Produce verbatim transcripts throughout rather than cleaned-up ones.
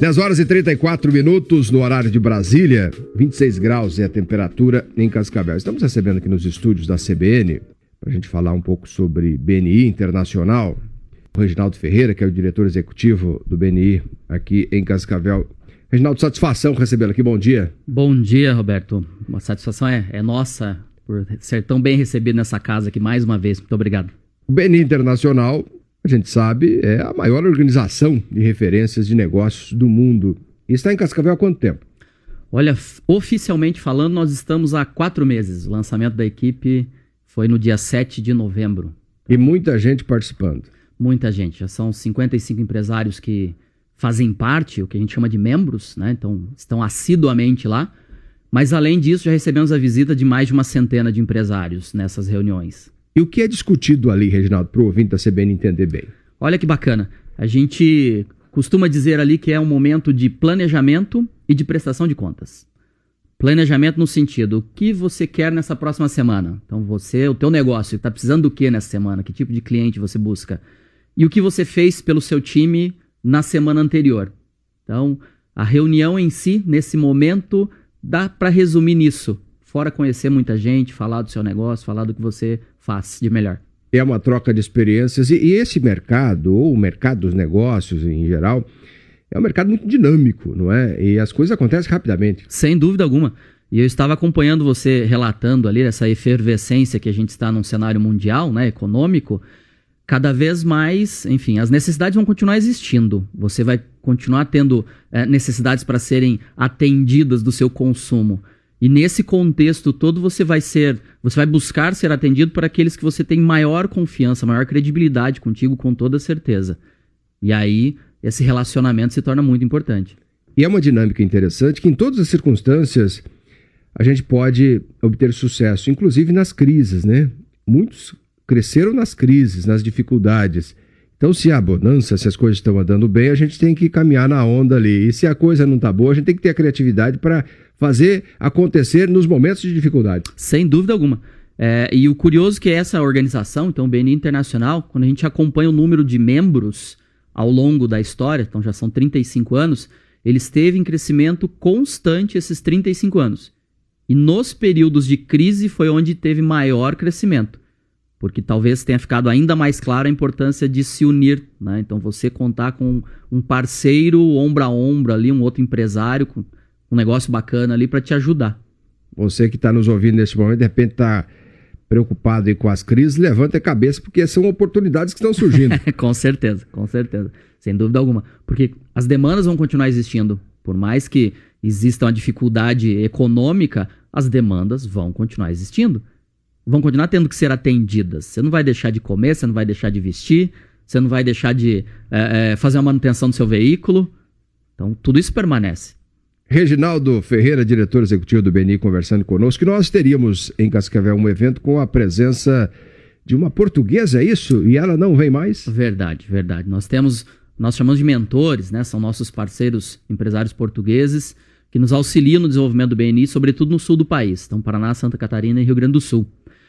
dez horas e trinta e quatro minutos no horário de Brasília, vinte e seis graus é a temperatura em Cascavel. Estamos recebendo aqui nos estúdios da C B N, para a gente falar um pouco sobre B N I Internacional, o Reginaldo Ferreira, que é o diretor executivo do B N I aqui em Cascavel. Reginaldo, satisfação recebê-lo aqui, bom dia. Bom dia, Roberto. Uma satisfação é, é nossa por ser tão bem recebido nessa casa aqui mais uma vez. Muito obrigado. O B N I Internacional, a gente sabe, é a maior organização de referências de negócios do mundo. E está em Cascavel há quanto tempo? Olha, oficialmente falando, nós estamos há quatro meses. O lançamento da equipe foi no dia sete de novembro. E muita gente participando. Muita gente. Já são cinquenta e cinco empresários que fazem parte, o que a gente chama de membros, né? Então, estão assiduamente lá. Mas, além disso, já recebemos a visita de mais de uma centena de empresários nessas reuniões. E o que é discutido ali, Reginaldo, para o ouvinte da C B N entender bem? Olha que bacana. A gente costuma dizer ali que é um momento de planejamento e de prestação de contas. Planejamento no sentido, o que você quer nessa próxima semana? Então você, o teu negócio, está precisando do que nessa semana? Que tipo de cliente você busca? E o que você fez pelo seu time na semana anterior? Então, a reunião em si, nesse momento, dá para resumir nisso. Fora conhecer muita gente, falar do seu negócio, falar do que você faz de melhor. É uma troca de experiências e, e esse mercado, ou o mercado dos negócios em geral, é um mercado muito dinâmico, não é? E as coisas acontecem rapidamente. Sem dúvida alguma. E eu estava acompanhando você relatando ali essa efervescência que a gente está num cenário mundial, né, econômico. Cada vez mais, enfim, as necessidades vão continuar existindo. Você vai continuar tendo é, necessidades para serem atendidas do seu consumo. E nesse contexto todo você vai ser, você vai buscar ser atendido por aqueles que você tem maior confiança, maior credibilidade contigo, com toda certeza. E aí esse relacionamento se torna muito importante. E é uma dinâmica interessante que em todas as circunstâncias a gente pode obter sucesso, inclusive nas crises, né? Muitos cresceram nas crises, nas dificuldades. Então, se há bonança, se as coisas estão andando bem, a gente tem que caminhar na onda ali. E se a coisa não está boa, a gente tem que ter a criatividade para fazer acontecer nos momentos de dificuldade. Sem dúvida alguma. É, e o curioso é que essa organização, então o B N I Internacional, quando a gente acompanha o número de membros ao longo da história, então já são trinta e cinco anos, ele esteve em crescimento constante esses trinta e cinco anos. E nos períodos de crise foi onde teve maior crescimento. Porque talvez tenha ficado ainda mais clara a importância de se unir, né? Então você contar com um parceiro ombro a ombro ali, um outro empresário com um negócio bacana ali para te ajudar. Você que está nos ouvindo nesse momento, de repente está preocupado aí com as crises, levanta a cabeça, porque são oportunidades que estão surgindo. Com certeza, com certeza. Sem dúvida alguma. Porque as demandas vão continuar existindo. Por mais que exista uma dificuldade econômica, as demandas vão continuar existindo. Vão continuar tendo que ser atendidas. Você não vai deixar de comer, você não vai deixar de vestir, você não vai deixar de é, é, fazer a manutenção do seu veículo. Então, tudo isso permanece. Reginaldo Ferreira, diretor executivo do B N I, conversando conosco. Nós teríamos em Cascavel um evento com a presença de uma portuguesa, é isso? E ela não vem mais? Verdade, verdade. Nós temos, nós chamamos de mentores, né? São nossos parceiros empresários portugueses que nos auxiliam no desenvolvimento do B N I, sobretudo no sul do país. Então, Paraná, Santa Catarina e Rio Grande do Sul.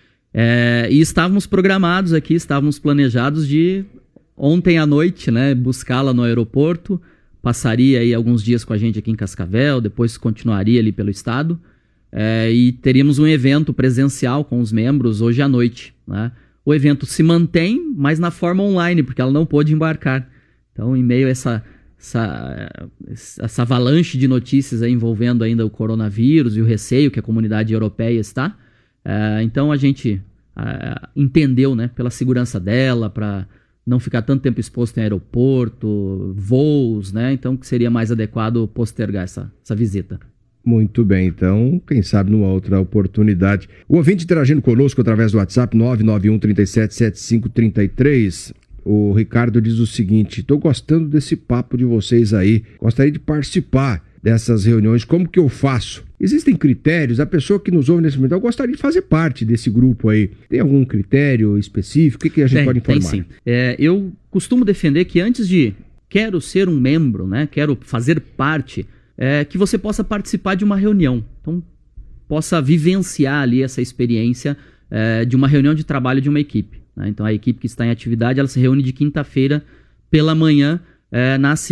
É, e estávamos programados aqui, estávamos planejados de ontem à noite, né, buscá-la no aeroporto, passaria aí alguns dias com a gente aqui em Cascavel, depois continuaria ali pelo estado, é, e teríamos um evento presencial com os membros hoje à noite, né? O evento se mantém, mas na forma online, porque ela não pôde embarcar. Então, em meio a essa, essa, essa avalanche de notícias aí envolvendo ainda o coronavírus e o receio que a comunidade europeia está, Uh, então a gente uh, entendeu, né, pela segurança dela, para não ficar tanto tempo exposto em aeroporto, voos, né, então que seria mais adequado postergar essa, essa visita. Muito bem, então, quem sabe numa outra oportunidade. O ouvinte interagindo conosco através do WhatsApp nove nove um, três sete, sete cinco três três. O Ricardo diz o seguinte: estou gostando desse papo de vocês aí, gostaria de participar dessas reuniões, como que eu faço? Existem critérios? A pessoa que nos ouve nesse momento, eu gostaria de fazer parte desse grupo aí. Tem algum critério específico? O que, que a gente tem, pode informar? Tem sim. É, eu costumo defender que antes de quero ser um membro, né, quero fazer parte, é, que você possa participar de uma reunião. Então, possa vivenciar ali essa experiência é, de uma reunião de trabalho de uma equipe, né? Então, a equipe que está em atividade, ela se reúne de quinta-feira pela manhã é, na S I C.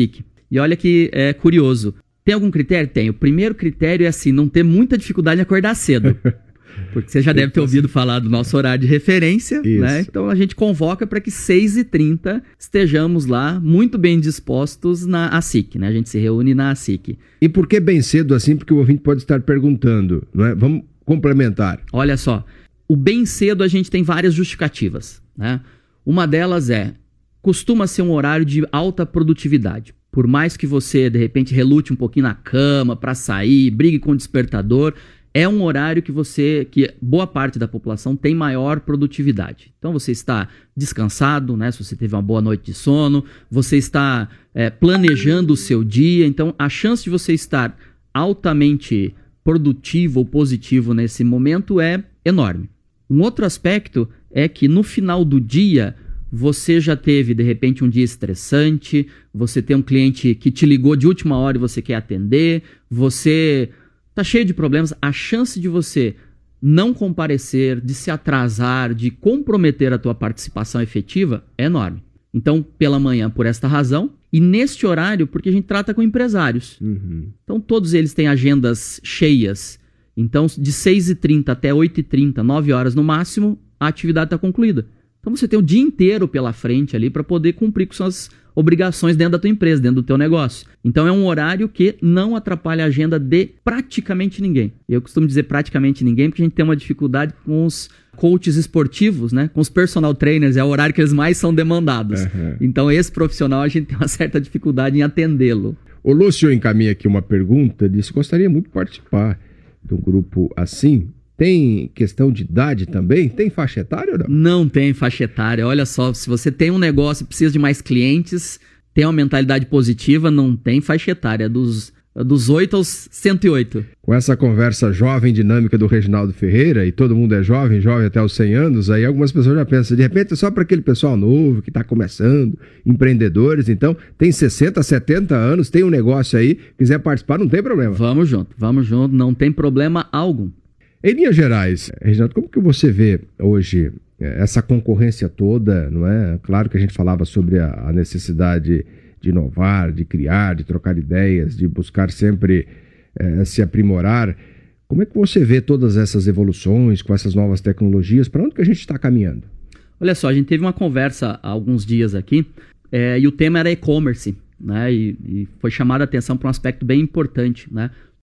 E olha que é curioso. Tem algum critério? Tem. O primeiro critério é assim, não ter muita dificuldade em acordar cedo. Porque você já deve ter ouvido falar do nosso horário de referência, né? Então a gente convoca para que seis e trinta estejamos lá muito bem dispostos na A S I C, né? A gente se reúne na A S I C. E por que bem cedo assim? Porque o ouvinte pode estar perguntando, não é? Vamos complementar. Olha só, o bem cedo a gente tem várias justificativas, né? Uma delas é, costuma ser um horário de alta produtividade. Por mais que você, de repente, relute um pouquinho na cama para sair, brigue com o despertador, é um horário que você, que boa parte da população tem maior produtividade. Então você está descansado, né? Se você teve uma boa noite de sono, você está é, planejando o seu dia, então a chance de você estar altamente produtivo ou positivo nesse momento é enorme. Um outro aspecto é que no final do dia você já teve, de repente, um dia estressante, você tem um cliente que te ligou de última hora e você quer atender, você está cheio de problemas, a chance de você não comparecer, de se atrasar, de comprometer a tua participação efetiva é enorme. Então, pela manhã, por esta razão, e neste horário, porque a gente trata com empresários. Uhum. Então, todos eles têm agendas cheias. Então, de seis e trinta até oito e trinta, nove horas no máximo, a atividade está concluída. Então, você tem o dia inteiro pela frente ali para poder cumprir com suas obrigações dentro da tua empresa, dentro do teu negócio. Então, é um horário que não atrapalha a agenda de praticamente ninguém. Eu costumo dizer praticamente ninguém, porque a gente tem uma dificuldade com os coaches esportivos, né? Com os personal trainers, é o horário que eles mais são demandados. Uhum. Então, esse profissional, a gente tem uma certa dificuldade em atendê-lo. O Lúcio encaminha aqui uma pergunta, disse, gostaria muito de participar de um grupo assim. Tem questão de idade também? Tem faixa etária ou não? Não tem faixa etária. Olha só, se você tem um negócio e precisa de mais clientes, tem uma mentalidade positiva, não tem faixa etária. Dos, dos oito aos cento e oito. Com essa conversa jovem, dinâmica do Reginaldo Ferreira, e todo mundo é jovem, jovem até os cem anos, aí algumas pessoas já pensam, de repente é só para aquele pessoal novo que está começando, empreendedores, então tem sessenta, setenta anos, tem um negócio aí, quiser participar, não tem problema. Vamos junto, vamos junto, não tem problema algum. Em linhas gerais, Reginaldo, como que você vê hoje essa concorrência toda, não é? Claro que a gente falava sobre a, a necessidade de inovar, de criar, de trocar ideias, de buscar sempre é, se aprimorar. Como é que você vê todas essas evoluções com essas novas tecnologias? Para onde que a gente está caminhando? Olha só, a gente teve uma conversa há alguns dias aqui é, e o tema era e-commerce, né? E, e foi chamada a atenção para um aspecto bem importante, né?